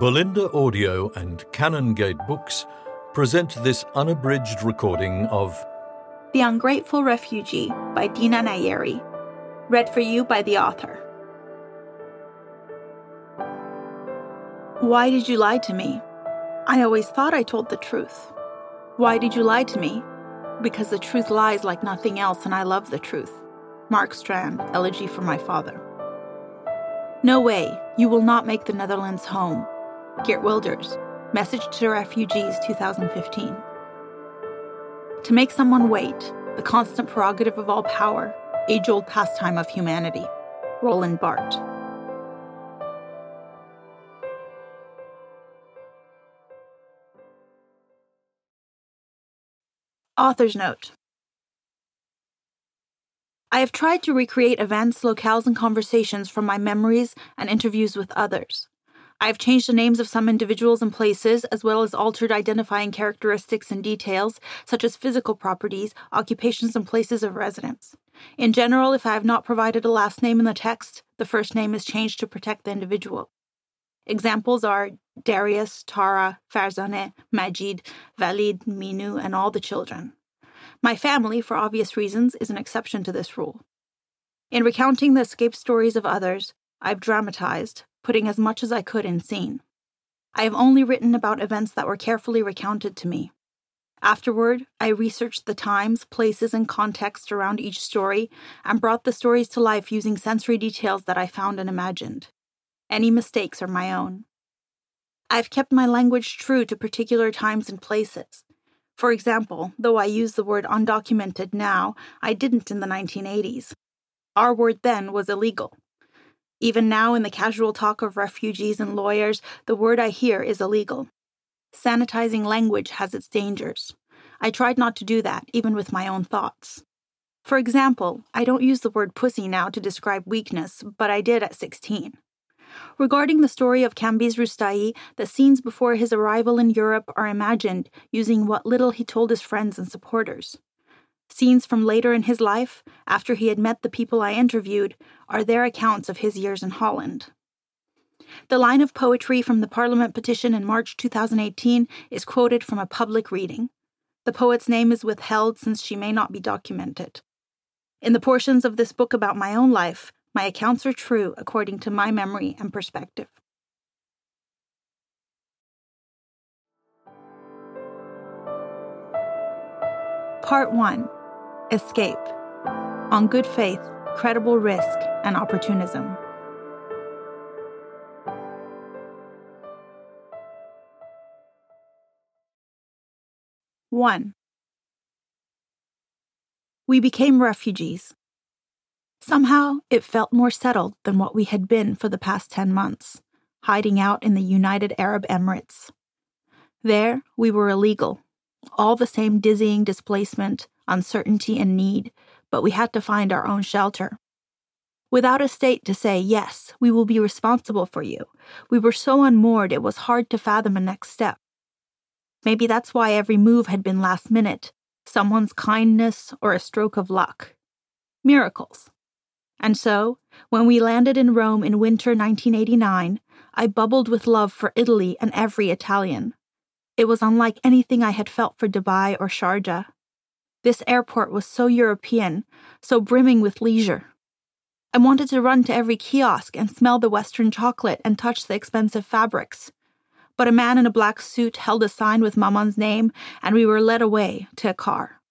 Belinda Audio and Canongate Books present this unabridged recording of The Ungrateful Refugee by Dina Nayeri, read for you by the author. Why did you lie to me? I always thought I told the truth. Why did you lie to me? Because the truth lies like nothing else, and I love the truth. Mark Strand, Elegy for My Father. No way, you will not make the Netherlands home. Geert Wilders, Message to Refugees, 2015. To make someone wait, the constant prerogative of all power, age-old pastime of humanity. Roland Barthes. Author's note. I have tried to recreate events, locales, and conversations from my memories and interviews with others. I have changed the names of some individuals and places, as well as altered identifying characteristics and details, such as physical properties, occupations, and places of residence. In general, if I have not provided a last name in the text, the first name is changed to protect the individual. Examples are Darius, Tara, Farzaneh, Majid, Valid, Minu, and all the children. My family, for obvious reasons, is an exception to this rule. In recounting the escape stories of others, I've dramatized, putting as much as I could in scene. I have only written about events that were carefully recounted to me. Afterward, I researched the times, places, and context around each story and brought the stories to life using sensory details that I found and imagined. Any mistakes are my own. I've kept my language true to particular times and places. For example, though I use the word undocumented now, I didn't in the 1980s. Our word then was illegal. Even now, in the casual talk of refugees and lawyers, the word I hear is illegal. Sanitizing language has its dangers. I tried not to do that, even with my own thoughts. For example, I don't use the word pussy now to describe weakness, but I did at 16. Regarding the story of Kambiz Rustai, the scenes before his arrival in Europe are imagined using what little he told his friends and supporters. Scenes from later in his life, after he had met the people I interviewed, are their accounts of his years in Holland. The line of poetry from the Parliament petition in March 2018 is quoted from a public reading. The poet's name is withheld since she may not be documented. In the portions of this book about my own life, my accounts are true according to my memory and perspective. Part 1. Escape. On good faith, credible risk, and opportunism. One. We became refugees. Somehow, it felt more settled than what we had been for the past 10 months, hiding out in the United Arab Emirates. There, we were illegal, all the same dizzying displacement, uncertainty, and need, but we had to find our own shelter. Without a state to say, yes, we will be responsible for you, we were so unmoored it was hard to fathom a next step. Maybe that's why every move had been last minute, someone's kindness or a stroke of luck. Miracles. And so, when we landed in Rome in winter 1989, I bubbled with love for Italy and every Italian. It was unlike anything I had felt for Dubai or Sharjah. This airport was so European, so brimming with leisure. I wanted to run to every kiosk and smell the Western chocolate and touch the expensive fabrics. But a man in a black suit held a sign with Maman's name, and we were led away to a car.